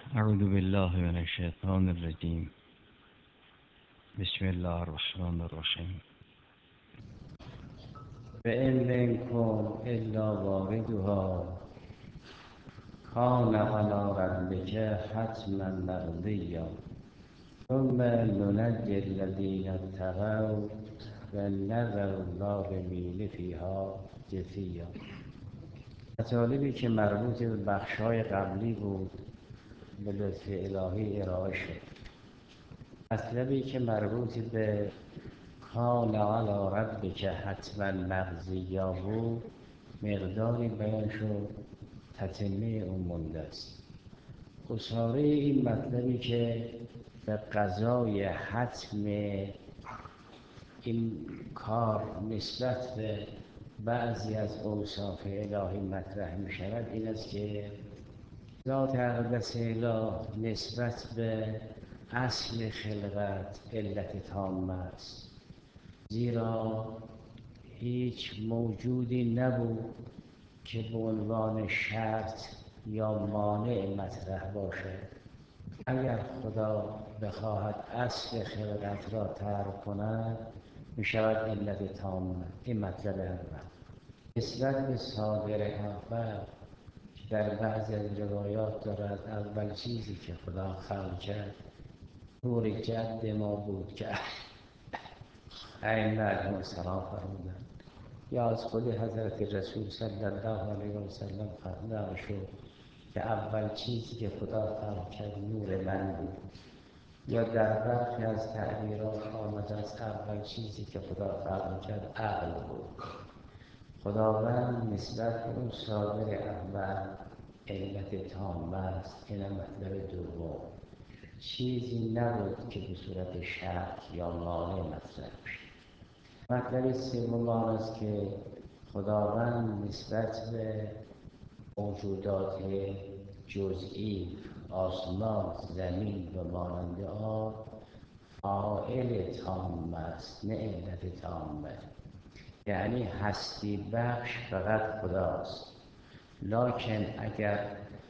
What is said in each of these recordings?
اعوذ بالله من الشیطان الرجیم. بسم الله الرحمن الرحیم. فإن منكم إلا واردها كان على ربك حتما مقضيا ثم ننجي الذين اتقوا ونذر الظالمين فيها جثيا. مطالبی که مربوط به بخش‌های قبلی بود به لطف الهی ارائه شد. مطلبی که مربوط به کان علی ربک حتما مقضیا بود مقداری بیان شد، تتمه اون مونده است. گساره این مطلبی که به قضای حتم این کار نسبت به بعضی از اوصاف الهی مطرح می شود این است که ذات اقدس اله نسبت به اصل خلقت علت تام است، زیرا هیچ موجودی نبود که به عنوان شرط یا مانع مطرح باشد. اگر خدا بخواهد اصل خلقت را ترک کند می شود علت تام. این مطلب اول. نسبت به صادر اول که در بعضی از روایات دارد اول چیزی که خدا خلق کرد نور جد ما بود که ائمه علیهم السلام فرمودند، یا از خود حضرت رسول صلی الله علیه و سلم نقل شد که اول چیزی که خدا خلق کرد نور من بود، یا در برخی از تعبیرات آمده است اول چیزی که خدا خلق کرد عقل بود. خداوند نسبت به اون صادر اول علت تام است. این مطلب دوم. چیزی نبود که به صورت شرط یا مانع مطرح بشه. مطلب سوم آن است که خداوند نسبت به موجودات جزئی آسمان، زمین و مانند آن فاعل تام است، نه علت تامه. یعنی هستی بخش فقط خداست، لکن اگر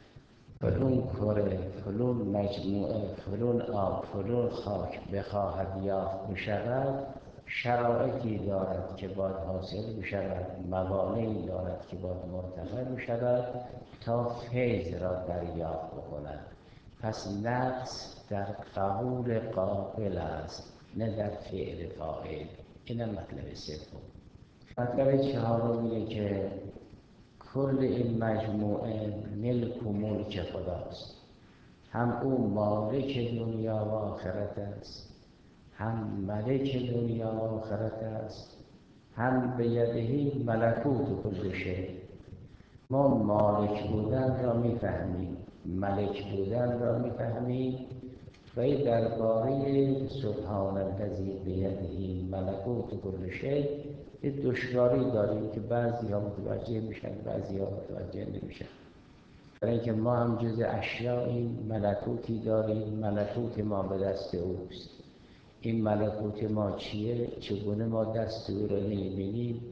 فلون کره، فلون مجموعه، فلون آب، فلون خاک بخواهد یافت بشود شرایطی دارد که باید حاصل بشود، موانعی دارد که باید مرتفع بشود تا فیض را دریافت بکند. پس نقص در قبول قابل است، نه در فعل فاعل. این مطلب سوم. مطلب چهارم اینه که کل این مجموعه ملک و ملک خداست. هم او مالک دنیا و آخرت است، هم ملک دنیا و آخرت است، هم به یدهی ملکوت کل شیء. ما مالک بودن را میفهمیم، ملک بودن را میفهمیم و این درباره سبحان الذی بیده ملکوت کل شیء یه دشواری داریم که بعضی ها متوجه میشن، بعضی ها متوجه نمیشن. برای اینکه ما هم جز اشیاییم، ملکوتی داریم، ملکوت ما به دست اوست. این ملکوت ما چیه؟ چگونه ما دست او را نمیبینیم؟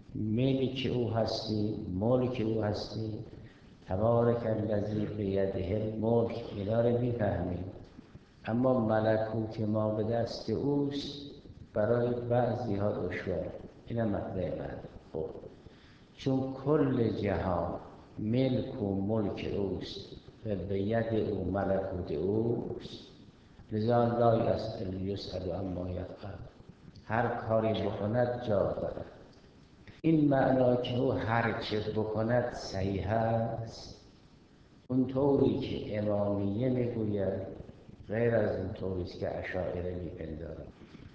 ملک او هستیم، ملک او هستیم. تبارک الذی بیده الملک، اینا رو میفهمیم، اما ملکوت ما به دست اوست برای بعضی ها دشوار. این مطلب من. خب چون کل جهان ملک و ملک اوست و به ید او ملکوت اوست، لذا لا یسأل عما یفعل، هر کاری بکند جا دارد. این معنا که او هر چه بکند صحیح است، اون طوری که امامیه میگوید غیر از اون طوریست که اشاعره میپندارد.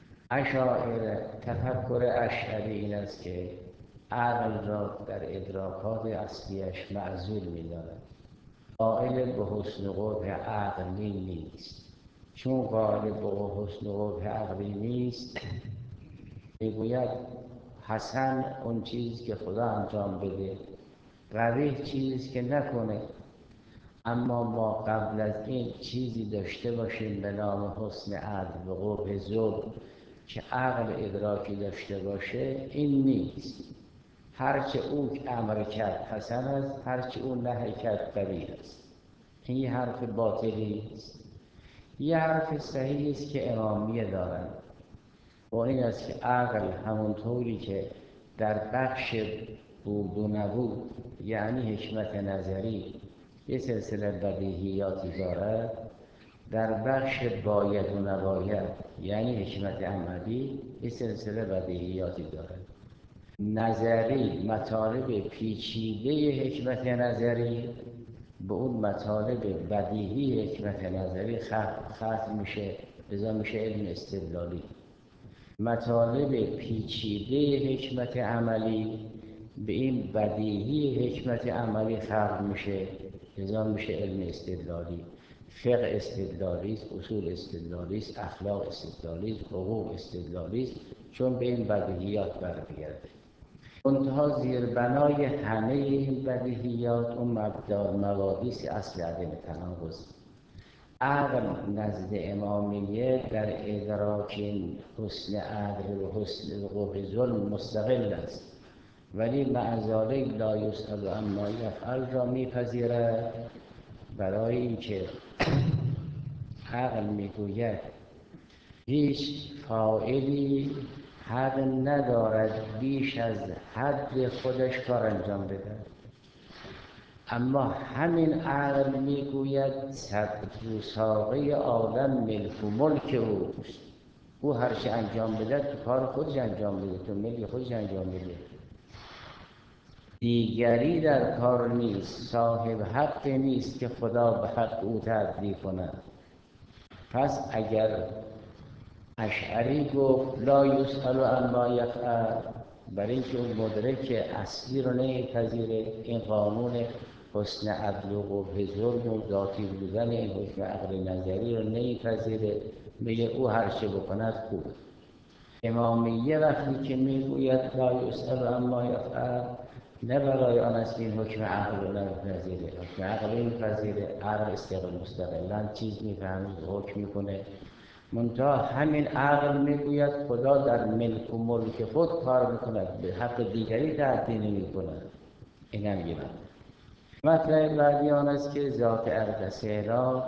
اشاعره تفکر اشعری این است که عقل را در ادراکات اصلیش معزول می‌دارد، قائل به حسن و قبح عقلی نیست. چون قائل به حسن و قبح عقلی نیست، میگوید حسن اون چیزی که خدا انجام بده، قبیح چیزی که نکنه. اما ما قبل از این چیزی داشته باشیم به نام حسن عدل و قبح ذوق که عقل ادراکی داشته باشه، این نیست. هرچه او امر کرد حسن است، هرچه او نهی کرد قبیح است. این یه حرف باطلی است. یه حرف صحیحی است که امامیه دارند و این است که عقل همونطوری که در بخش بود و نبود یعنی حکمت نظری یه سلسله بدیهیاتی دارد، در بخش باید و نباید یعنی حکمت عملی یه سلسله بدیهیاتی دارد. نظری مطالب پیچیده حکمت نظری به اون مطالب بدیهی حکمت نظری ختم میشه، لذا میشه علم استدلالی. مطالب پیچیده حکمت عملی به این بدیهی حکمت عملی ختم میشه، لذا میشه علم استدلالی. فقه استدلالی است، اصول استدلالی است، اخلاق استدلالی است، حقوق استدلالی است، چون به این بدیهیات برمیگرده. منتها زیربنای همه این بدیهیات اون مبادی است اصل عدم تناقض. عقل نزد امامیه در ادراک حسن عدل و حسن وقوع ظلم مستقل است، ولی مع ذلک لا یسأل عما یفعل را میپذیرد، برای اینکه عقل میگوید هیچ فاعلی حق ندارد بیش از حد خودش کار انجام بده. اما همین عقل میگوید صدر ساقه عالم ملک و ملک اوست، او هر چه انجام بده تو کار خودش انجام بده، تو ملک خودش انجام بده، دیگری در کار نیست، صاحب حق نیست که خدا به حق او تعدی کند. پس اگر اشعری گفت لا یسأل عما یفعل، برای اینکه اون مدرک اصلی رو نمیپذیره، این قانون حسن عدل و قبح ظلم و ذاتی بودن این حکم عقل نظری رو نمیپذیره، میگه او هر چه بکند خوب. امامیه وقتی که میگوید لا یسأل عما یفعل، نه برای آن است که این حکم عقل رو نمیپذیره، حکم عقل رو میپذیره، عقل مستقلاً چیز میفهمه، حکم میکنه. منتها همین عقل میگوید خدا در ملک و ملک خود کار میکند، به حق دیگری تعدی نمیکند. این هم یه مطلب بعدی آن است که ذات اقدس را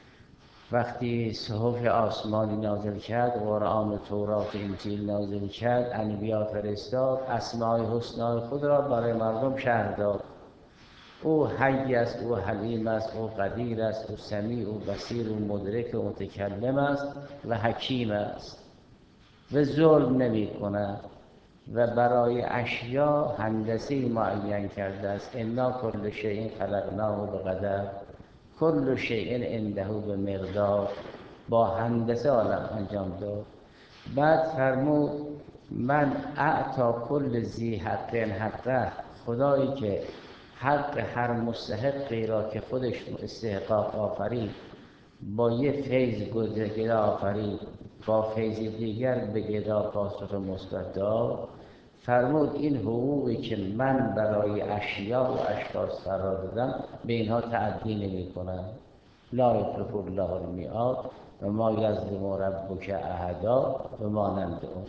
وقتی صحف آسمانی نازل کرد، قرآن و تورات و انجیل نازل کرد، انبیا فرستاد، اسماء حسنا خود را برای مردم شرح داد. او حی است، او حلیم است، او قدیر است، او سمیع و بصیر و مدرک و متکلم است و حکیم است و ظلم نمی کند و برای اشیا هندسی معین کرده است. انا کل شیء خلقناه بقدر، کل شیء عنده بمقدار، با هندسه عالم انجام داد. بعد فرمود من اعطا کل ذی حق حقه، خدایی که حق هر مستحقی را که خودش استحقاق آفرید با یه فیض گدا آفرید، با فیض دیگر به گدا پاسخ مثبت داد. فرمود این حقوقی که من برای اشیا و اشخاص قرار دادم به اینها تعدی نمی کنم. لا یخلف الله المیعاد و ما یظلم ربک احدا و مانند اون.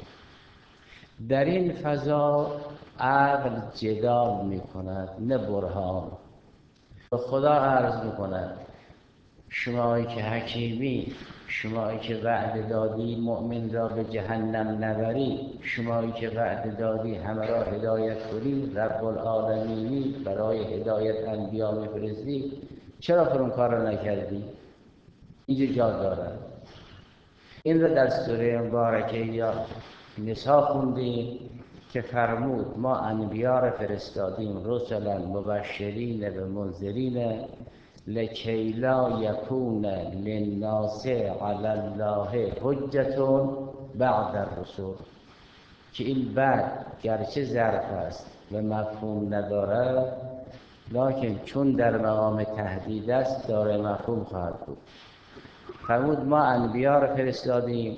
در این فضا عقل جدال می کند نه برهان. به خدا عرض می کند شمایی که حکیمی، شمایی که وعده دادی مؤمن را به جهنم نبری، شمایی که وعده دادی همه را هدایت کنی، رب العالمینی، برای هدایت انبیا میفرستی، چرا اون کار را نکردی؟ اینجا جا دارد. این را در سوره مبارکه یا نساء خوندیم که فرمود ما انبیا را فرستادیم رسلا مبشرین و منذرین لکی لا یکون للناس علی الله حجة بعد الرسل، که این بعد گرچه ظرف است و مفهوم ندارد، لکن چون در مقام تهدید است داره مفهوم خواهد بود. فرمود ما انبیا را فرستادیم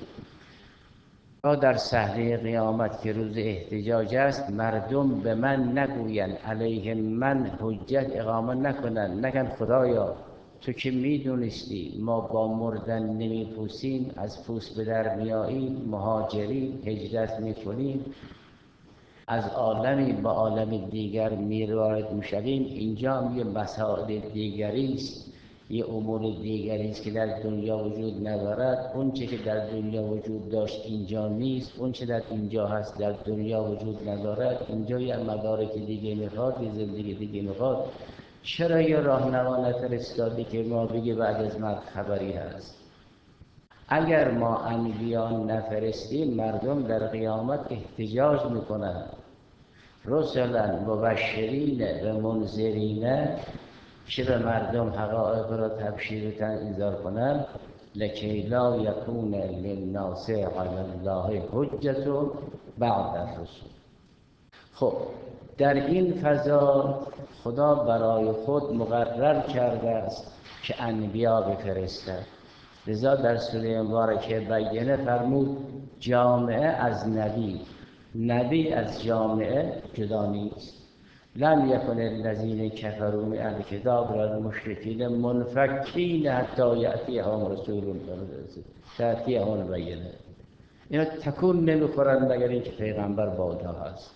تا در صحنه قیامت که روز احتجاج است مردم به من نگویند، علیهم من حجت اقامه نکنند، نگن خدایا تو که میدونستی ما با مردن نمیپوسیم، از پوست به در میاییم، مهاجرین هجرت میکنیم، از عالمی به عالم دیگر میوارد میشویم. اینجا هم یه مسائل دیگری است یه امور دیگری است که در دنیا وجود ندارد. اون چه که در دنیا وجود داشت اینجا نیست، اون چه در اینجا هست در دنیا وجود ندارد. اینجا یه مدارک دیگه میخواد، یه زندگی دیگه میخواد. چرا یه راهنما نفرستادی که ما بگه بعد از مرگ خبری هست؟ اگر ما انبیا نفرستیم مردم در قیامت احتجاج میکنن. رسلا مبشرین و منذرین، چه به مردم حقایق را تبشیر و انذار کنند. لکی لا یکون للناس علی الله حجة بعد الرسل. خب در این فضا خدا برای خود مقرر کرده است که انبیا بفرستد. لذا در سوره مبارکه بیانه فرمود جامعه از نبی، نبی از جامعه جدا نیست. لم یکن الذین کفروا من اهل الکتاب والمشرکین منفکین حتی یأتیهم رسول تأتیهم البینه. اینا تکون نمیخورن مگر اینکه پیغمبر با آنها هست.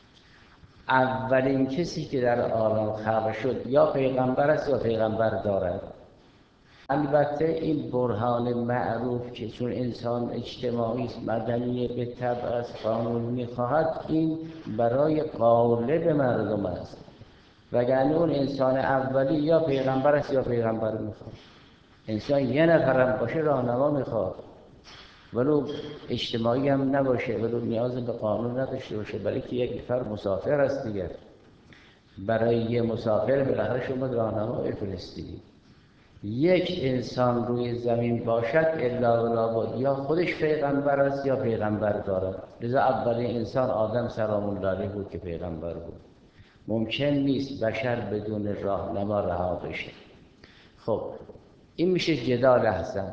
اولین کسی که در عالم خلق شد یا پیغمبر است یا پیغمبر دارد. البته این برهان معروف که چون انسان اجتماعی است، مدنی به طبع است، قانون میخواهد، این برای غالب مردم است. وگرنه اون انسان اولی یا پیغمبر است یا پیغمبر میخواد. انسان یه نفرم باشه راهنما میخواد، ولو اجتماعی هم نباشه، ولو نیاز به قانون نداشته باشه، برای که یک نفر مسافر است دیگر. برای یه مسافر بالاخره شما راهنما بفرستید. یک انسان روی زمین باشد الا ولا بود یا خودش پیغمبر است یا پیغمبر دارد. لذا اولین انسان آدم سلام الله علیه بود که پیغمبر بود. ممکن نیست بشر بدون راهنما رها بشه. خب این میشه جدال حسن.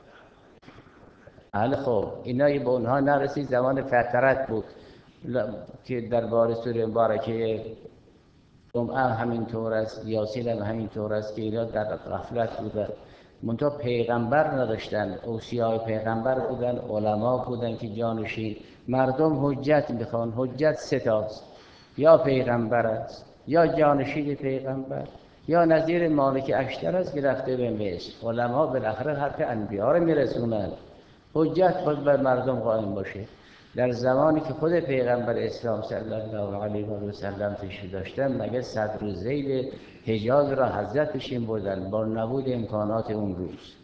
خب اینا به اونها نرسید، زمان فترت بود که درباره سوره مبارکه جمعه همینطور است، یاسین هم همینطور است که اینا در غفلت بودن. منتها پیغمبر نداشتن، اوصیای پیغمبر بودن، علما بودن که جانشین. مردم حجت میخوان. حجت سه تاست: یا پیغمبر است، یا جانشین پیغمبر، یا نظیر مالک اشتر است که رفته به مصر. علما بالاخره حرف انبیا رو میرسونن. حجت خود بر مردم قائم باشه. در زمانی که خود پیغمبر اسلام صلی الله علیه و سلم تشریف داشتن، مگه صدر و ذیل حجاز را حضرت بشین بردن با نبود امکانات اون روز.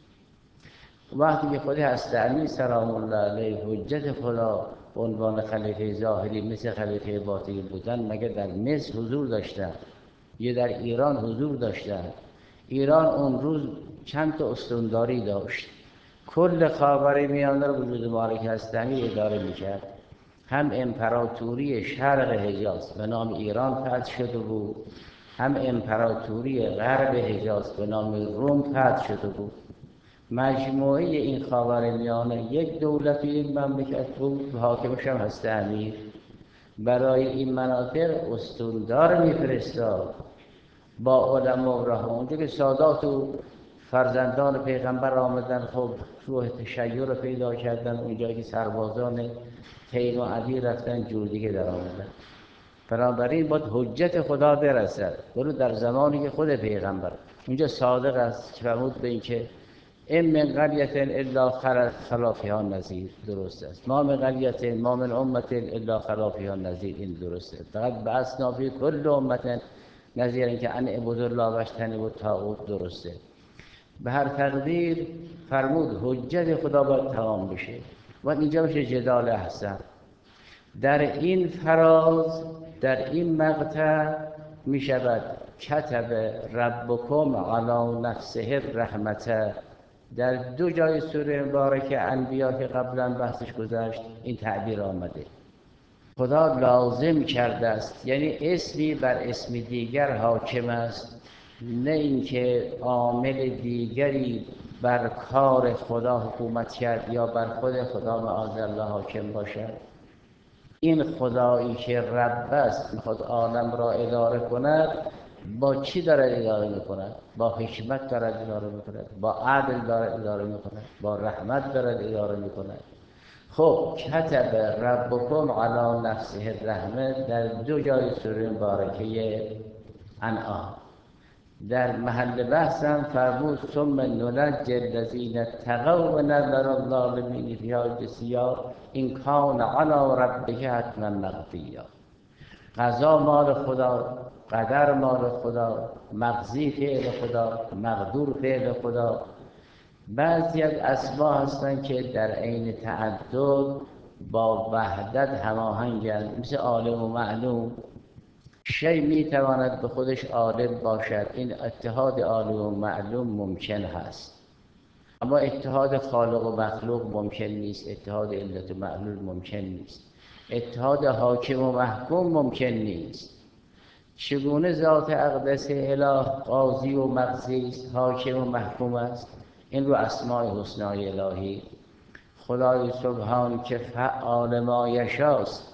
وقتی که خود حضرت علی سلام الله علیه حجت خدا به عنوان خلیفه ظاهری مثل خلیفه باطنی بودن، مگه در مصر حضور داشتن یا در ایران حضور داشتن؟ ایران اون روز چند تا استانداری داشت. کل خاورمیانه رو وجود مالک هستنی اداره میکرد. هم امپراتوری شرق حجاز به نام ایران فتح شده بود، هم امپراتوری غرب حجاز به نام روم فتح شده بود. مجموعه این خاورمیانه یک دولت یک مملکت بود، حاکمش هم هست امیر. برای این مناطق استاندار میفرستاد با علما و رهبان. اونجا که سادات و فرزندان پیغمبر آمدن، خب روح تشیع رو پیدا کردن. اونجایی که سربازان تیم و عدی رفتن، جور دیگه در آمدن. بنابراین باید حجت خدا برسد، برو در زمانی که خود پیغمبر اونجا صادق است که فرمود به این که این من قریة الا خلا فیها نذیر. درست است. ما من قریة ما من امة الا خلا فیها نذیر. این درسته. فقط بعثنا فی کل امة نذیرا که ان اعبدوا الله واجتنبوا الطاغوت. درسته. به هر تقدیر فرمود حجت خدا باید تمام بشه و اینجا بشه جدال احسن. در این فراز، در این مقطع می شود کتب ربکم علی نفسه الرحمة. در دو جای سوره مبارکه انبیا که قبلا بحثش گذشت این تعبیر آمده. خدا لازم کرده است، یعنی اسمی بر اسم دیگر حاکم است، نه اینکه عامل دیگری بر کار خدا حکومت کرد یا بر خود خدا معاذالله حاکم باشد. این خدایی که رب است میخواد عالم را اداره کند، با چی دارد اداره میکند؟ با حکمت دارد اداره میکند، با عدل دارد اداره میکند، با رحمت دارد اداره میکند. خب کتب ربکم علی نفسه الرحمة در دو جای سوره مبارکه انعام. در محل بحثم فرمود ثم ننجی الذین اتقوا و نذر الظالمین فیها جثیا ان کان علی ربک حتما مقضیا. قضا مال خدا، قدر مال خدا، مقضی فعل خدا، مقدور فعل خدا. بعضی از اسما هستن که در عین تعدد با وحدت هماهنگند، مثل عالم و معلوم. شی میتواند به خودش عالم باشد، این اتحاد عالم و معلوم ممکن هست، اما اتحاد خالق و مخلوق ممکن نیست، اتحاد علت و معلول ممکن نیست، اتحاد حاکم و محکوم ممکن نیست. چگونه ذات اقدس اله قاضی و مقضی است، حاکم و محکوم است؟ این رو اسماء حسنای الهی. خدای سبحان که فعال ما یشاست،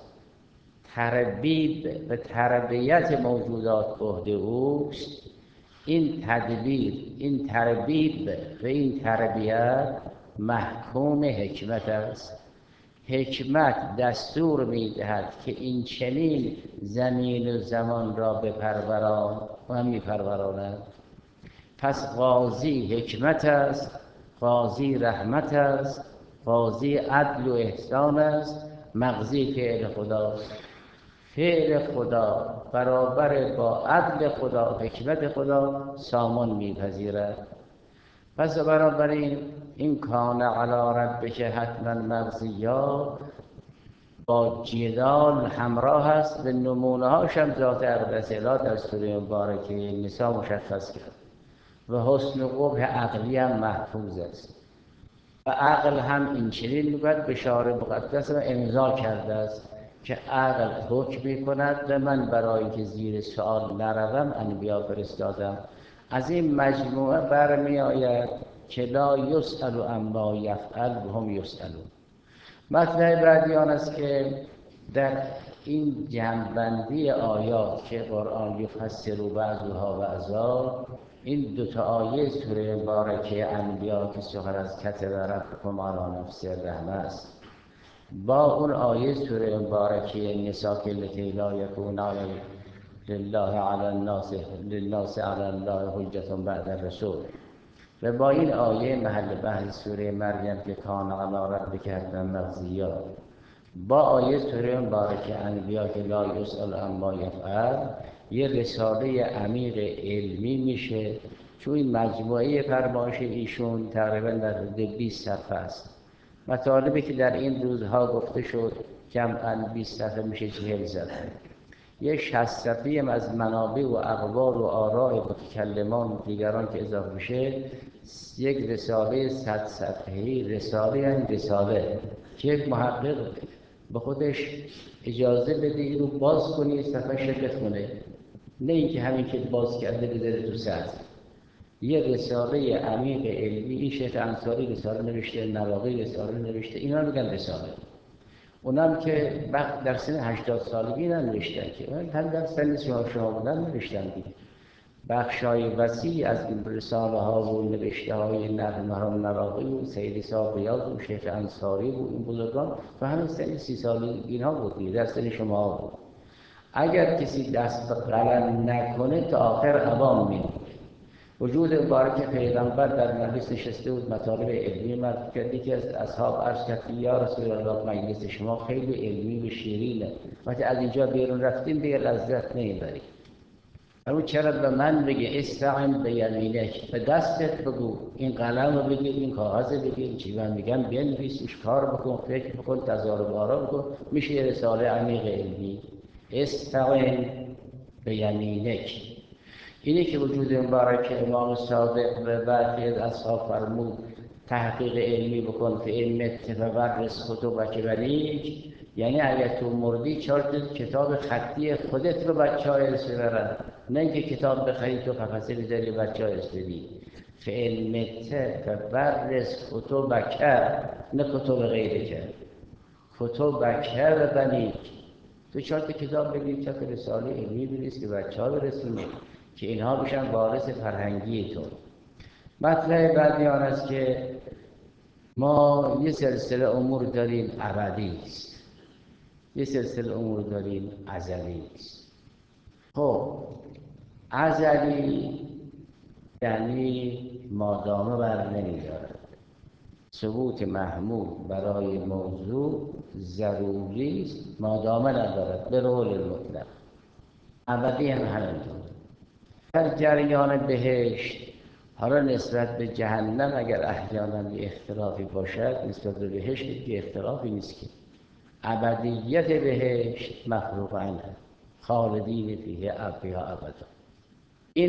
تربیب و تربیت موجودات به عهده اوست. این تدبیر، این تربیب و این تربیت محکوم حکمت است. حکمت دستور می‌دهد که این چنین زمین و زمان را بپروران و هم می‌پروراند. پس قاضی حکمت است، قاضی رحمت است، قاضی عدل و احسان است، مقضی فعل خداست. فعل خدا برابر با عدل خدا، حکمت خدا سامان میپذیرد. پس بنابراین این کان علی ربک حتما مقضیا با جدال همراه است. به نمونه هاش هم ذات اقدس اله در سوره مبارکه نساء مشخص کرد و حسن و قبح عقلی هم محفوظ است. و عقل هم این چنین میگوید، بشاره مقدس را امضا کرده است که عقل حکم می‌کند و من برای اینکه زیر سؤال نروم انبیا فرستادم. از این مجموعه برمی آید که لا یسأل عما یفعل و هم یسألون. مطلب بعدی آن است که در این جمع‌بندی آیات که قرآن یفسر بعضها بعضا، این دو تا آیه سوره مبارکه انبیا که سخن از کتب ربکم علی نفسه الرحمه است، با اون آیه سوره مبارکه نساء که لکی لا یکون لله علی الناس علی الله حجة بعد الرسول، و با این آیه محل بحث سوره مریم که کان علی ربک حتما مقضیا، با آیه سوره مبارکه انبیا که لا یسأل عما یفعل، یه رساله عمیق علمی میشه. چون این مجموعه فرمایش ایشون تقریبا در حدود 20 صفحه است. مطالبی که در این روزها گفته شد جمعاً 20 صفحه میشه 40 صفحه. یه 60 صفحه هم از منابع و اقوال و آراء متکلمان و دیگران که اضافه میشه، یک رساله 100 صفحه‌ای رساله که یک محقق به خودش اجازه بده این رو باز کنی صفحه‌اش بخونه، نه اینکه همین که باز کرده بذاره تو سطر. یه رساله عمیق علمی، این شیخ انصاری رساله نوشته، نواقی رساله نوشته، اینا میگن رساله. اونم که وقت در سن 80 سالگی ننوشتن که، هم در سن شما بودن نوشتن دیگه. بخشای وسیع از این رساله ها و نوشته های نغمه ها و نواقی و سید صاحب ریاض و شیخ انصاری و این بزرگان و همین سن 30 سالگی اینها بود، در سن شما بود. اگر کسی دست به قلم نکنه تا آخر عوام میمونه. وجود مبارک پیغمبر در مجلس نشسته بود، مطالب علمی مطرح کرد. یکی از اصحاب عرض کرد یا رسول الله مجلس شما خیلی علمی و شیرینه، وقتی از اینجا بیرون رفتیم دیگه لذت نمیبریم. اما چرا به من بگه استعن بیمینک، به دستت بگو، این قلم رو بگیر، این کاغذ رو بگیر، چی من میگم بنویس، روش کار بکن، فکر بکن، تظاهر بارا بکن، میشه یه رساله عمیق علمی. استعن بیمینک. اینه که وجود مبارک امام صادق و بعضی از اصحاب فرمود تحقیق علمی بکن فإن مت فورث کتبک بنیک، یعنی اگر تو مردی 4 کتاب خطی خودت رو بچه‌ها ارث ببرن، نه اینکه کتاب بخری تو قفسه بذاری بچه‌ها ارث بدی. فإن مت فورث کتبک، نه کتب غیرک، کتبک و بنیک. تو 4 کتاب بگیر، 4 رساله علمی بنویس که بچه‌ها برسونی که اینها بشن وارث فرهنگی تو. مطلب بعدی آن است که ما یه سلسله امور داریم ابدی است، یه سلسله امور داریم ازلی است. خب ازلی یعنی مادامه بر نمیدارد. ثبوت محمول برای موضوع ضروری است مادامه ندارد به رول مطلق، ابدی هم همینطور. در جریان بهشت حالا نسبت به جهنم اگر احیانا یه اختلافی باشد، نسبت به بهشت یه اختلافی نیست که ابدیت بهشت مخلوق عنه خالدین فیها ابدا. این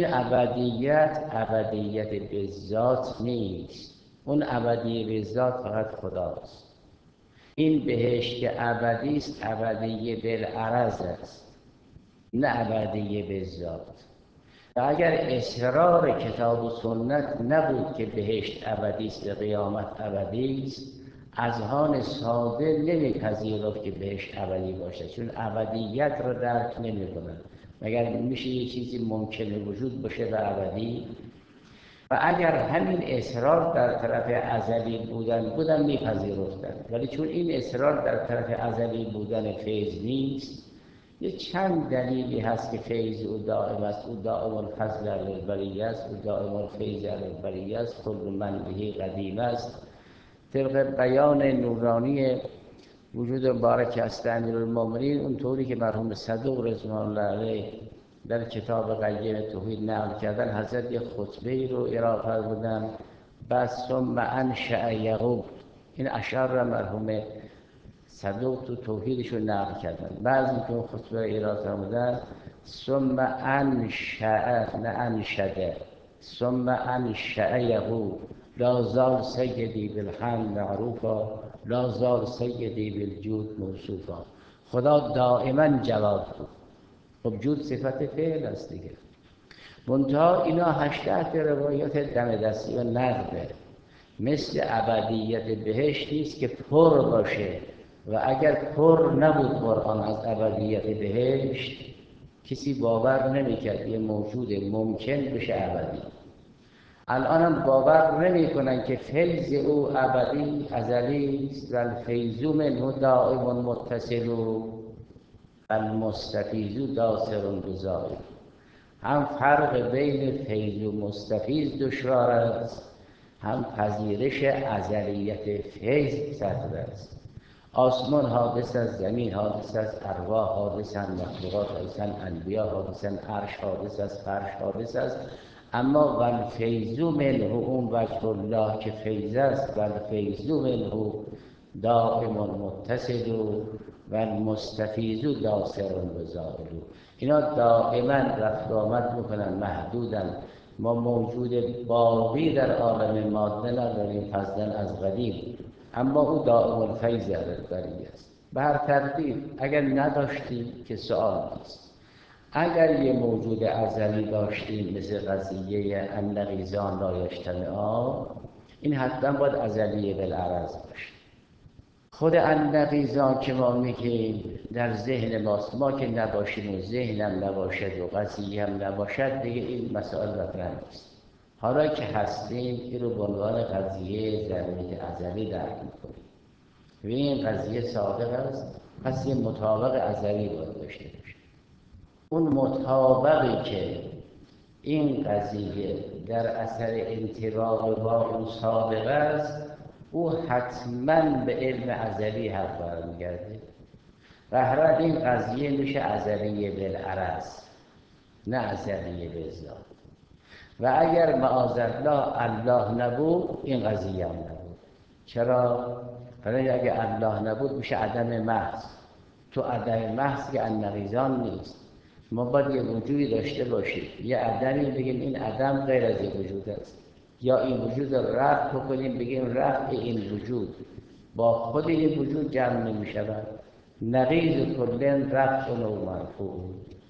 ابدیت به ذات نیست، اون ابدی به ذات فقط خداست. این بهشت که ابدی است ابدی بالعرض است، نه ابدی به ذات. و اگر اصرار کتاب و سنت نبود که بهشت ابدی است و قیامت ابدی است، اذهان ساده نمیپذیرفت که بهشت ابدی باشد، چون ابدیت را درک نمی‌کنند. مگر میشه یه چیزی ممکنه وجود باشه و ابدی؟ و اگر همین اصرار در طرف ازلی بودن میپذیرفتند، ولی چون این اصرار در طرف ازلی بودن فیض نیست، یه چند دلیلی هست که فیض او دائم است، او دائم الفضل علی البریه است، او دائم الفیض علی البریه است، کل من به قدیم است. طبق بیان نورانی وجود مبارک است امیرالمومنین، اونطوری که مرحوم صدوق رضوان الله علیه در کتاب قیم توحید نقل کردن، حضرت یک خطبه ای رو ارائه فرمودن، بس ثم انشأ یعقوب، این اشعار را مرحوم صدوق تو توحیدش رو نقل کردن. بعضی که اون خطبه را ارائه فرمودن ثم انشأ نه انشده، ثم انشأ یعقوب لا زال سیدی بالحمد معروفا لا زال سیدی بالجود موصوفا. خدا دائما جواد بود. خب جود صفت فعل است دیگه. منتها اینا 18 روایات دم دستی و نقده، مثل ابدیت بهشت نیست که پر باشه. و اگر پر نبود قرآن از ابدیت بهشت، کسی باور نمی‌کرد یه موجود ممکن بشه ابدی. الان هم باور نمی‌کنن که فیض او ابدی ازلی است و الفیض منه دائم متصل و المستفیض داسر بزائر. هم فرق بین فیض و مستفیض دشوار است، هم پذیرش ازلیت فیض سخت است. آسمان حادث است، زمین حادث است، ارواح حادث است، مخلوقات حادث است، انبیا حادث است، عرش حادث است، فرش حادث است. اما والفیض منه اون وجه الله که فیض است، والفیض منه دائم متصل و المستفیض داسر بزائر. اینا دائما رفت آمد میکنن، محدودن. ما موجود باقی در عالم ماده نداریم فضلا از قدیم، اما او دائم الفیض البریه است. به هر ترتیب اگر نداشتیم که سؤال نیست. اگر یه موجود ازلی داشتیم مثل قضیه النقیضان لا یجتمعان، این حتما باید ازلیه بالعرض باشه. خود النقیضان که ما میگیم در ذهن ماست، ما که نباشیم و ذهنم نباشد و قضیه هم نباشد، دیگه این مسائل مطرح نیست. حالا که هستیم این رو به عنوان قضیه ذره ازلی درک میکنیم و این قضیه صادق است، پس یه مطابق ازلی باید داشته باشه. اون مطابقی که این قضیه در اثر انطباق با اون سابقه است، او حتما به علم ازلی حق برمیگرده و هر این قضیه میشه ازلیه بالعرض نه ازلیه بالذات. و اگر معاذالله الله نبود این قضیه هم نبود. چرا؟ برای اگر الله نبود میشه عدم محض. تو عدم محض که النقیضان نیست. ما باید یه وجودی داشته باشیم، یه عدمی بگیم این عدم غیر از این وجود است، یا این وجود رو رفع بکنیم بگیم رفع این وجود با خود این وجود جمع نمی شود. نقیض کلن رفع و مرفوع.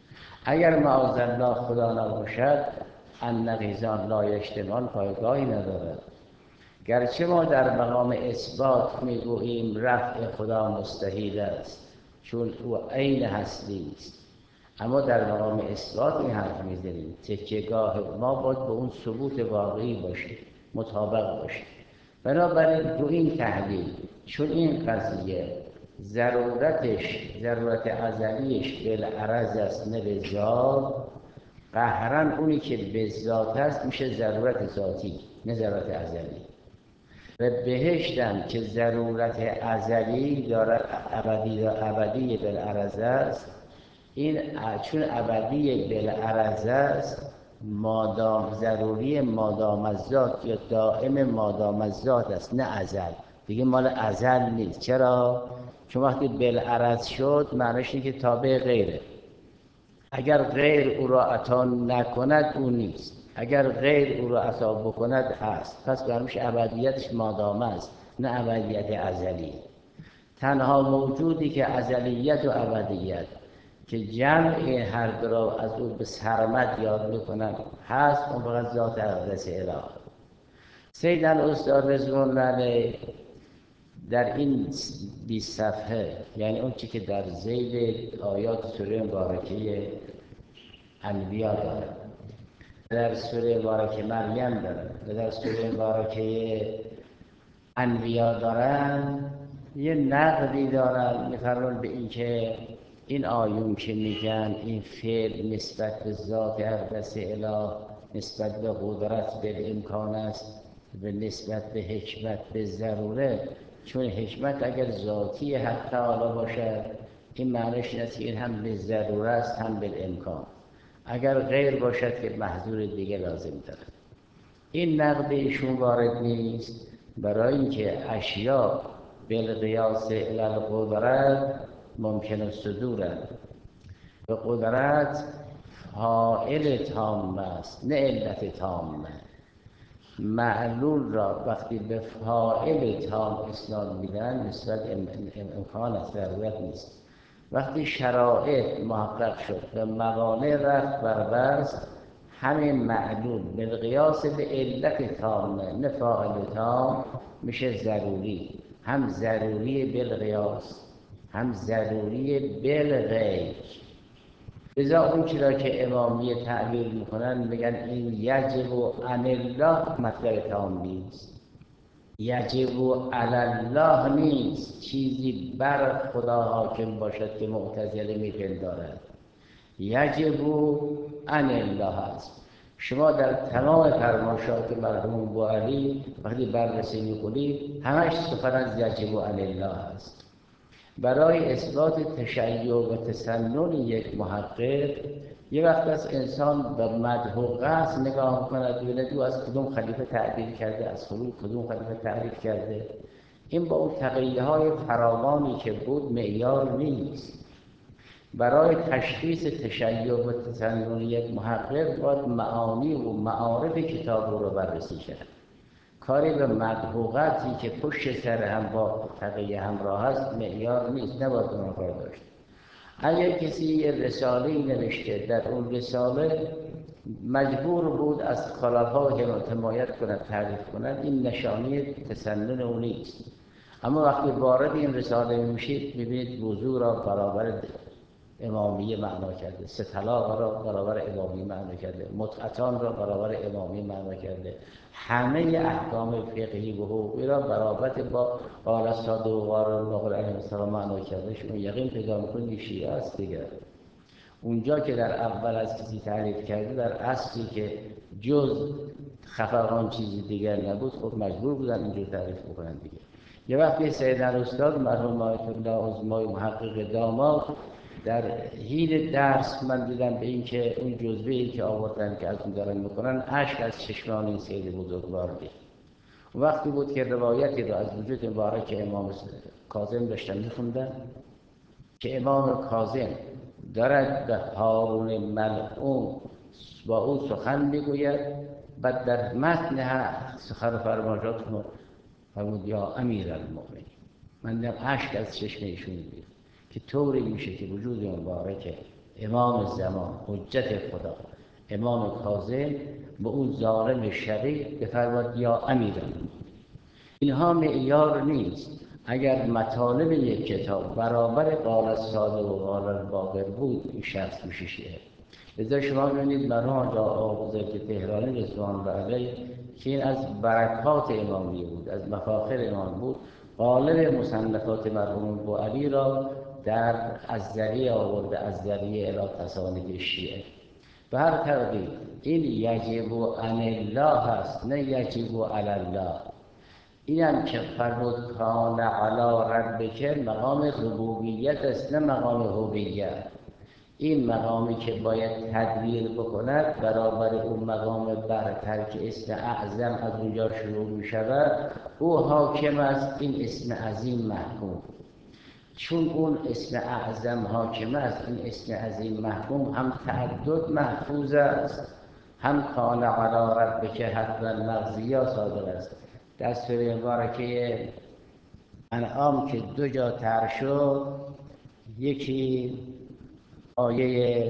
اگر معاذالله خدا نباشد النقیضان لا یجتمعان پایگاهی ندارد. گرچه ما در مقام اثبات میگوییم رفع خدا مستحیل است چون او عین هستی است، اما در مقام اثبات این حرف میزنیم تکیه‌گاه ما باید به اون ثبوت واقعی باشه، مطابق باشه. بنابراین رو این تحلیل، چون این قضیه ضرورت ازلیش بالعرض است نه به ذات، قهرن اونی که به ذات است میشه ضرورت ذاتی، نه ضرورت ازلی. و بهشتم که ضرورت ازلی داره، ابدی بالعرض است، این چون ابدی بالعرض است، مادام ضروری مادام الذات یا دائم مادام الذات است، نه ازل. دیگه مال ازل نیست. چرا؟ چون وقتی بالعرض شد معنیش اینه که تابع غیره. اگر غیر او را عطا نکند او نیست، اگر غیر او را عطا بکند هست. پس برمیش ابدیتش مادامه است، نه ابدیت ازلی. تنها موجودی که ازلیت و ابدیت که جمع هر دو را از او به سرمد یاد میکنن هست، اون فقط ذات اقدس اله. سید الاستاد رضوان الله علیه در این 20 صفحه، یعنی اون چی که در ذیل آیات سوره مبارکه انبیا داره، در سوره مبارکه مریم داره و در سوره مبارکه انبیا دارن، یه نقدی دارن میفرمون به این که این آیون که میگن این فعل نسبت به ذات اقدس اله، نسبت به قدرت به امکان است، به نسبت به حکمت به ضروره. چون حکمت اگر ذاتی حق تعالی باشد، این معنیش این است که این هم به ضروره است هم به امکان. اگر غیر باشد که محظور دیگه لازم داره. این نقد ایشون وارد نیست، برای اینکه اشیاء بالقیاس الی القدرت ممکن الصدورند. به قدرت فاعل تام است، نه علت تامه. معلول را وقتی به فاعل تام اسناد میدن، نسبت امکان است، ضرورت نیست. وقتی شرایط محقق شد و موانع رفت بربست، همین معلول بالقیاس به علت تامه، نه فاعل تام، میشه ضروری. هم ضروری بالقیاس، هم ضروری بالغیر. لذا اون چرا که امامیه تعبیر میکنن میگن این یجب عن الله مطلب تام نیست، یجب علی الله نیست، چیزی بر خدا حاکم باشد که معتزله میپندارد. یجب عن الله است. شما در تمام فرمایشات مرحوم بوعلی وقتی بررسی میکنید همش سخن از یجب عن الله است. برای اثبات تشیع و تسنن یک محقق، یه وقت از انسان به مدح و قصد نگاه میکند، ببیند او از کدوم خلیفه تعبیر کرده، از کدوم خلیفه تعریف کرده. این با اون تقیه های فراوانی که بود معیار نیست. برای تشخیص تشیع و تسنن یک محقق باید معانی و معارف کتاب رو بررسی کرد. کاری به مدحوقتی که پشت سر هم با تقیه همراه است معیار نیست، نباید اون کار داشت. اگر کسی یه رساله‌ای نوشته، در اون رساله مجبور بود از خلفای حمایت کند، تعریف کند، این نشانی تسنن او نیست. اما وقتی وارد این رساله میشید میبینید وضوع را برابر امامیه معنا کرده، سه طلاق را برابر امامیه معنا کرده، متعتان را برابر امامیه معنا کرده، همه احکام فقهی و حقوقی را برابر با قال الصادق و قال الله علیه السلام معنا کرده. شما یقین پیدا می‌کنید شیعه است دیگه. اونجا که در اول از کسی تعریف کرده، در اصلی که جز خفقان چیزی دیگر نبود، خب مجبور بودن اینجور تعریف بکنن دیگه. یه وقتی سید الاستاد مرحوم آیت الله عظمای محقق داماد در حین درس من دیدم به این که اون جزوه‌ای که آوردن که از اون دارن میکنن، اشک از چشمان این سید بزرگوار دید. وقتی بود که روایتی را از وجود مبارک امام کاظم داشتن میخوندن که امام کاظم دارد به هارون ملعون با او سخن میگوید، بعد در متن سخن فرمایشات فرمود یا امیرالمؤمنین. من دیدم اشک از چشم ایشون دید که طوری میشه که وجود مبارک امام زمان، حجت خدا، امام کاظم به اون ظالم شقیق بفرماد یا امیرالمؤمنین. اینها معیار نیست. اگر مطالب یک کتاب برابر قال الصادق و قال الباقر بود، این شخص میشه شیعه. لذا شما ببینید مرحوم آقا بزرگ تهرانی رضوان الله علیه که این از برکات امامیه بود، از مفاخر امام بود، غالب مصنفات مرحوم بوعلی را در الذریعه آورده، الذریعه الی تصانیف شیعه. به هر طریقی این یجب عن الله هست، نه یجب علی الله. اینم که فرمود کان علی ربک مقام ربوبیت است، نه مقام هویت. این مقامی که باید تدبیر بکند برابر اون مقام برتر که اسم اعظم از اونجا شروع می شود، او حاکم است، این اسم عظیم محکوم. چون اون اسم اعظم حاکم است، این اسم عظیم محکوم هم تعدد محفوظ است، هم کان علی ربک حتما مقضیه صادق است. در سوره مبارکه انعام که 2 جا طرح شد، یکی آیه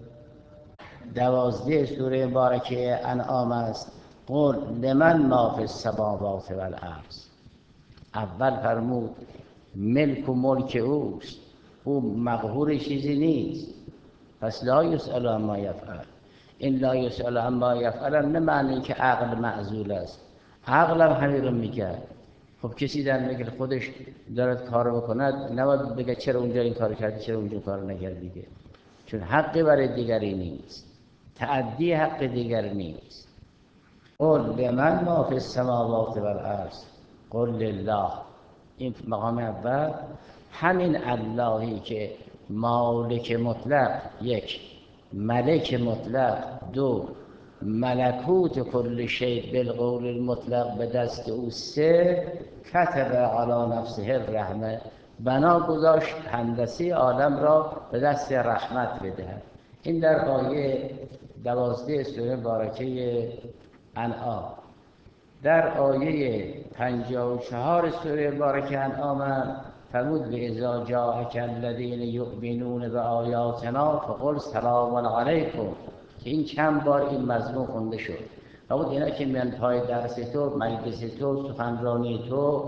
12 سوره مبارکه انعام است، قل لمن ما فی السماوات والارض. اول فرمود ملک و ملک اوست، او مقهور چیزی نیست، پس لا یسأل عما یفعل. این لا یسأل عما یفعل نه معنی که عقل معزول است، عقل هم همین رو میگه. خب کسی در میگه خودش دارد کار بکند، نباید بگه چرا اونجا این کار کردی، چرا اونجا کار نکردی دیگه، چون حقی برای دیگری نیست، تعدی حق دیگر نیست. قل لمن ما فی السماوات والارض قل لله. این مقام اول. همین اللهی که مالک مطلق 1، ملک مطلق 2، ملکوت کل شیء بالقول المطلق به دست او 3، کتب علی نفسه الرحمه، بنا گذاشت هندسی عالم را به دست رحمت بدهد. این در آیه 12 سوره مبارکه انعام. در آیه 54 سوره مبارکه انعام فرمود به اذا جاءک الذین یؤمنون بآیاتنا فقل سلام علیکم، که این چند بار این مضمون خونده شد. فرمود اینا که میان پای درس تو، مجلس تو، سخنرانی تو،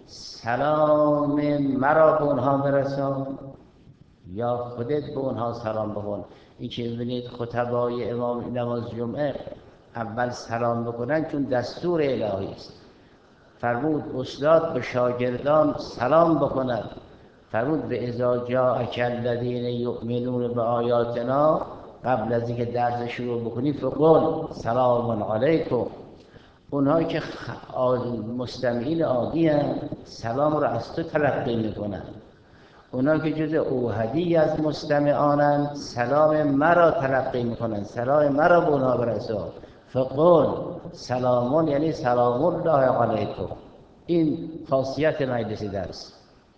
سلام مرا به اونها برسان یا خودت به اونها سلام بکن. این که ببینید خطبای امام نماز جمعه اول سلام بکنن چون دستور الهی است. فرمود استاد به شاگردان سلام بکند، فرمود به اذا جاءک الذین یؤمنون بآیاتنا، قبل از اینکه درس شروع بکنی فقل سلام علیکم. اونهایی که مستمعین عادی هم سلام را از تو تلقی میکنن، اونهایی که جز اوحدی از مستمعانن سلام مرا تلقی میکنن، سلام مرا به اونها برسان. فقل سلامون یعنی سلام الله علیکم. این خاصیت مجلس درس.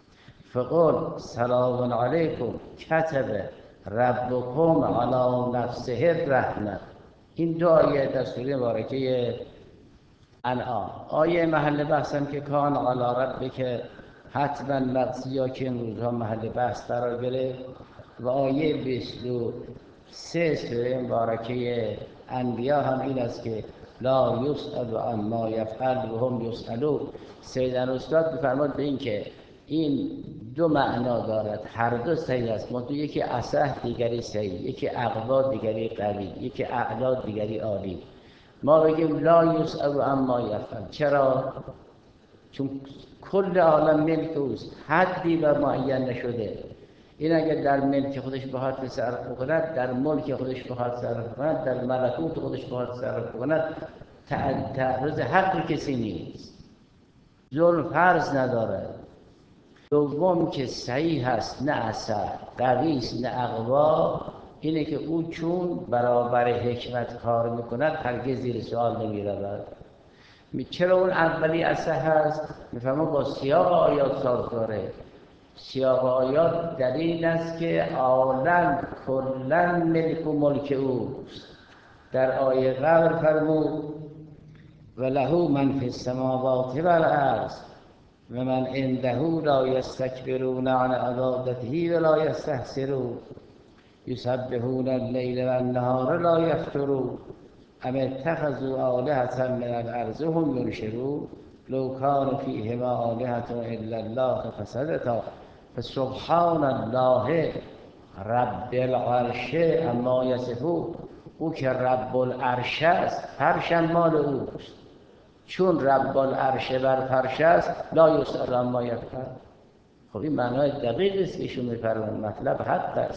فقل سلام علیکم کتب ربکم علی نفسه الرحمه. این 2 آیه در سوره مبارکه انعام. آیه محل بحثم که کان علی ربک حتما مقضیه که این روزها محل بحث قرار گرفت، و آیه 23 سوره مبارکه انبیا هم این است که لا یسأل عما یفعل و هم یسألون. سیدن استاد بفرماد به این که این 2 معنا دارد، هر 2 صحیح است، منتها یکی اصح دیگری صحیح، یکی اقوا دیگری قوی، یکی اعلا دیگری عالی. ما بگیم لا یسأل عما یفعل، چرا؟ چون کل عالم ملک اوست، حدی و معین نشده. این اگر در ملک خودش بخواد تصرف بکند، در ملک خودش بخواد تصرف کند، در ملکوت خودش بخواد تصرف کند، تعرض حق کسی نیست، ظلم فرض ندارد. دوم که صحیح هست نه اثر، قوی است نه اقوا، اینه که او چون برابر حکمت کار میکند هرگز زیر سوال نمیرود. چرا اون اولی اصح هست؟ میفهمم با سیاق آیات سازگاره. سیاق آیات دلیل است که عالم کلا ملک و ملک اوست. در آیه قبل فرمود و له من فی السماوات والارض و من عنده لا یستکبرون عن عبادته ولا یستحسرون یسبحون اللیل والنهار لا یفترون ام اتخذوا آلهة من الارض هم ینشرون لو کان فیهما آلهة الا الله فسدتا فسبحان الله رب العرش اما یصفون. او که رب العرش است، فرش مال اوست، چون رب العرش بر فرش است لا یسأل عما یفعل. خب این معنای دقیق است که ایشون می‌فرمایند، مطلب حق است.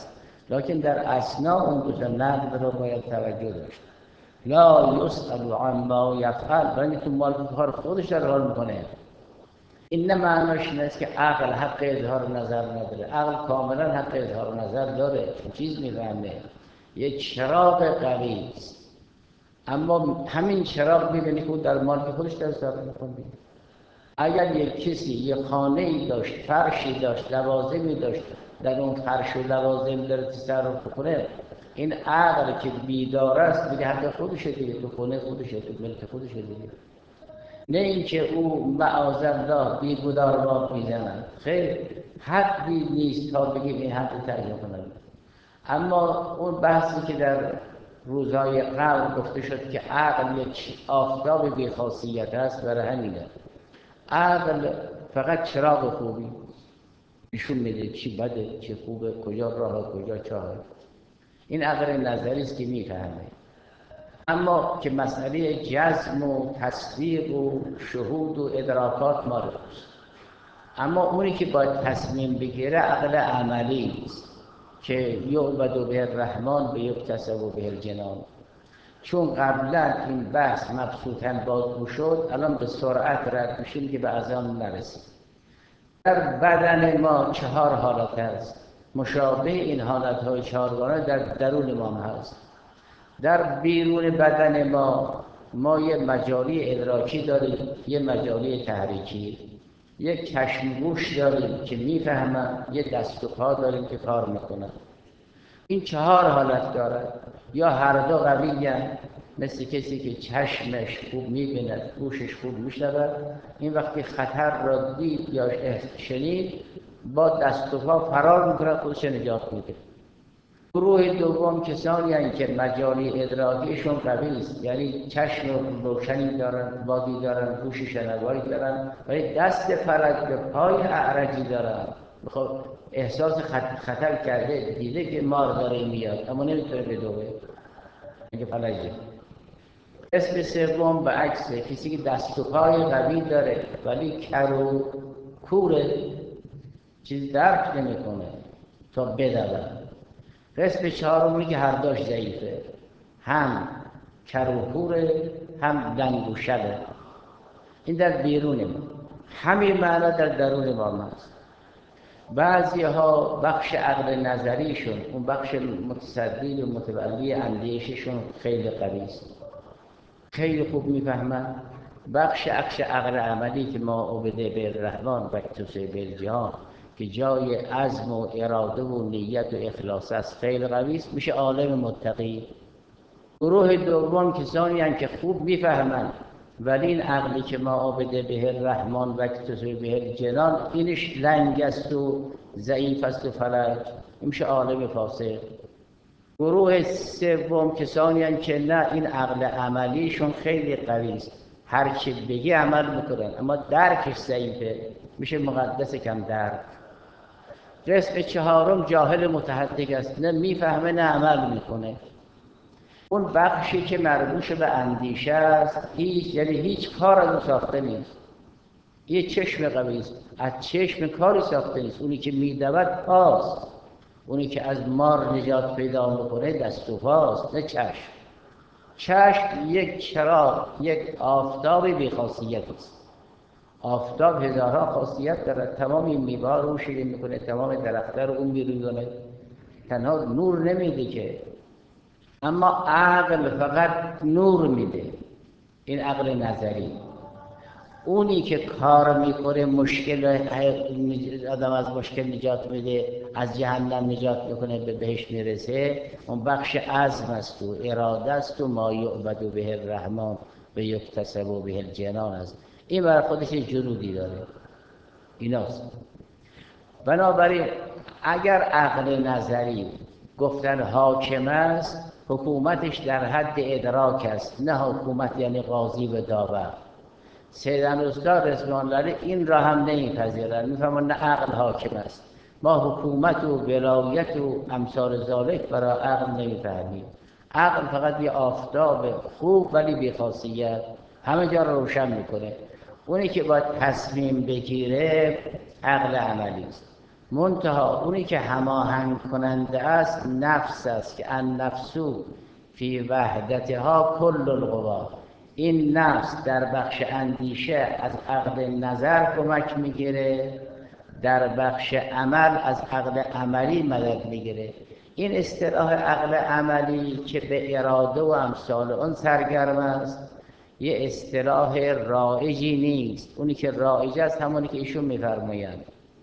لکن در اثناء اون دو تا نقد رو باید توجه داشت. لا یسأل عما یفعل، ولی تو مال کار خودش در حال میکنه. این نه معناش نیست که عقل حق اظهار نظر نداره. عقل کاملا حق اظهار نظر داره، چیز میفهمه، یه چراغ قوی است، اما همین چراغ میبینی که در مال خودش در حساب میکنه. اگر یک کسی یه خانه‌ای داشت، فرشی داشت، لوازمی داشت، در اون فرش و لوازم داره تصرف کنه، این عقل که بیدار است میگه حق خودشه دیگه، تو خونه خودشه، تو ملک خودشه دیگه. نه اینکه او معاذالله بیگدار باب میزنن، خیر حقی نیست تا بگیم این حق تعیین کنند. اما اون بحثی که در روزهای قبل گفته شد که عقل یک آفتاب بی‌خاصیت است، برای همینه عقل فقط چراغ خوبی نشون میده چی بده چی خوبه، کجا راه کجا چاه. این عقل نظری است که میفهمه. اما که مسئله جزم و تصدیق و شهود و ادراکات ما روست. اما اونی که باید تصمیم بگیره عقل عملی است که یعبد به الرحمن و یکتسب به الجنان. چون قبلا این بحث مبسوطاً بازگو شد، الان به سرعت رد میشیم که به اذان نرسیم. در بدن ما 4 حالت هست، مشابه این حالتهای 4گانه در درون ما هست. در بیرون بدن ما یه مجاری ادراکی داریم، یه مجاری تحریکی، یه چشم گوش داریم که میفهمن، یه دست و پا داریم که کار میکنن. این 4 حالت دارد، یا هر دو قوی هستند، مثل کسی که چشمش خوب میبیند، گوشش خوب میشنود، این وقتی خطر را دید یا شنید با دست و پا فرار میکنه، خودش نجات میده. گروه دوم کسانی هستند که مجاری ادراکیشون قوی است، یعنی چشم روشنی دارن، بادی دارن، گوش شنوایی دارن، ولی دست فرج به پای اعرجی دارن. خب احساس خطر کرده، دیده که مار داره میاد اما نمیتونه بدوه، میگه فلجه. اسم سوم به عکسه، کسی که دست و پای قوی داره ولی کر و کوره، چیز درک نمیکنه تا بدوه. قسم چهارمی که هر دوش ضعیفه، هم کر و کوره هم دنگ و شبه. این در بیرون ما، همین معنا در درون ما هست. بعضی ها بخش عقل نظریشون، اون بخش متصدی و متولی اندیششون خیلی قوی است، خیلی خوب میفهمن. بخش عقل عملی که ما عبده به الرحمن و یکتسب به الجنان که جای عزم و اراده و نیت و اخلاص است، خیلی قوی است، میشه عالم متقی. گروه دوم کسانی هستند که خوب میفهمن ولی این عقلی که ما عبده به الرحمن و یکتسب به الجنان اینش لنگ است و ضعیف است و فلج، میشه عالم فاسق. گروه سوم کسانی هستند که نه، این عقل عملیشون خیلی قوی است، هر چی بگی عمل میکنن، اما درکش ضعیفه، میشه مقدس کم درک. قسم چهارم جاهل متحقق است، نه میفهمه نه عمل میکنه. اون بخشی که مربوط به اندیشه است، هیچ کار از اون ساخته نیست. یه چشم قوی است، از چشم کاری ساخته نیست. اونی که میدود پاست، اونی که از مار نجات پیدا میکنه دست و پاست، نه چشم. چشم یک چراغ، یک آفتاب بی‌خاصیت است. آفتاب هزارها خاصیت دارد، تمام این میوه‌ها رو شیرین میکنه، تمام درخت‌ها رو اون میرویونه، تنها نور نمیده که. اما عقل فقط نور میده، این عقل نظری. اونی که کار میکنه، مشکل آدم از مشکل نجات میده، از جهنم نجات میکنه، به بهشت میرسه، اون بخش عزم است و اراده است و ما یعبد به الرحمن و یکتسب به الجنان است. این برای خودش جنودی داره، ایناست. بنابراین اگر عقل نظری گفتن حاکم است، حکومتش در حد ادراک است، نه حکومت یعنی قاضی و داور. سیدن استاد رضوان الله این را هم نمیپذیرند، میفهمن نه عقل حاکم است، ما حکومت و ولایت و امثال ذالک برای عقل نمیفهمیم. عقل فقط یه آفتاب خوب ولی بی‌خاصیت، همه جا رو روشن میکنه. اونی که باید تصمیم بگیره عقل عملی است. منتها اونی که هماهنگ کننده است نفس است که النفسو فی وحدتها کل القوا. این نفس در بخش اندیشه از عقل نظر کمک میگیره، در بخش عمل از عقل عملی مدد میگیره. این اصطلاح عقل عملی که به اراده و امثال اون سرگرم است یه اصطلاح رایجی نیست. اونی که رایج است همونی که ایشون میفرمایند.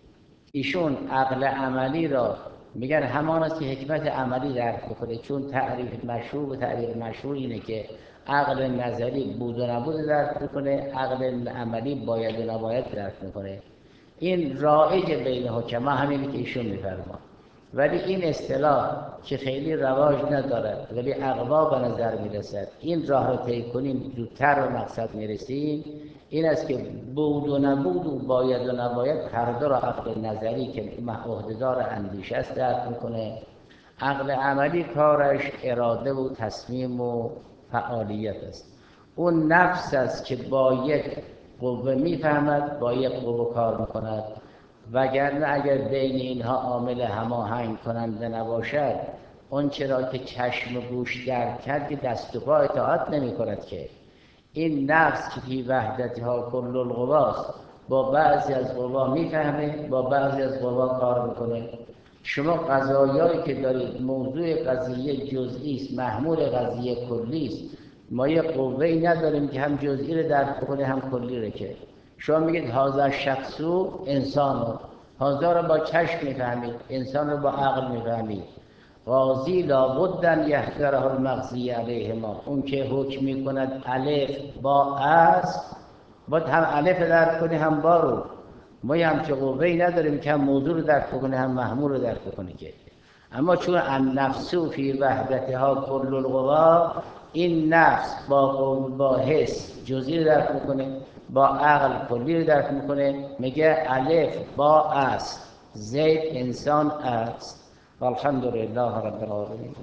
ایشون عقل عملی را میگن همان است که حکمت عملی درک بکنه، چون تعریف مشروع و تعریف مشروع اینه که عقل نظری بود و نبود درک میکنه، عقل عملی باید و نباید درک میکنه. این رایج بین حکما همینه که ایشون میفرما. ولی این اصطلاح که خیلی رواج ندارد ولی اقوا به نظر میرسد، این راه رو طی کنیم زودتر به مقصد میرسیم. این است که بود و نبود و باید و نباید هر دو را عقل نظری که عهده‌دار اندیشه است درک میکنه. عقل عملی کارش اراده و تصمیم و فعالیت است. اون نفس است که با یک قوه میفهمد، با یک قوه کار میکند. وگرنه اگر بین اینها عامل هماهنگ کننده نباشد، اون چرا که چشم و گوش درک کرد که دست و پا اطاعت نمی کند که. این نفس که فی وحدتها کل القواست، با بعضی از قوا میفهمه، با بعضی از قوا کار میکنه. شما قضایایی که دارید موضوع قضیه جزئی است، محمول قضیه کلی است. ما یه قوه‌ای نداریم که هم جزئی رو درک کنه هم کلی رو. که شما میگید هذا شخصو انسانو، هذا رو با چشم میفهمید، انسان رو با عقل میفهمید. قاضی لابد ان یحضره المقضی علیه ما، اون که حکم میکند الف با است باید هم الف درک کنه هم با رو. ما همچه قوه‌ای نداریم که هم موضوع رو درک کنه هم محمول رو درک کنه. که اما چون النفس فی وحدتها کل القوا، این نفس با حس جزئی رو درک میکنه، با عقل کلی رو درک میکنه. میگه الف با است، زید انسان است. والحمد لله رب العالمین.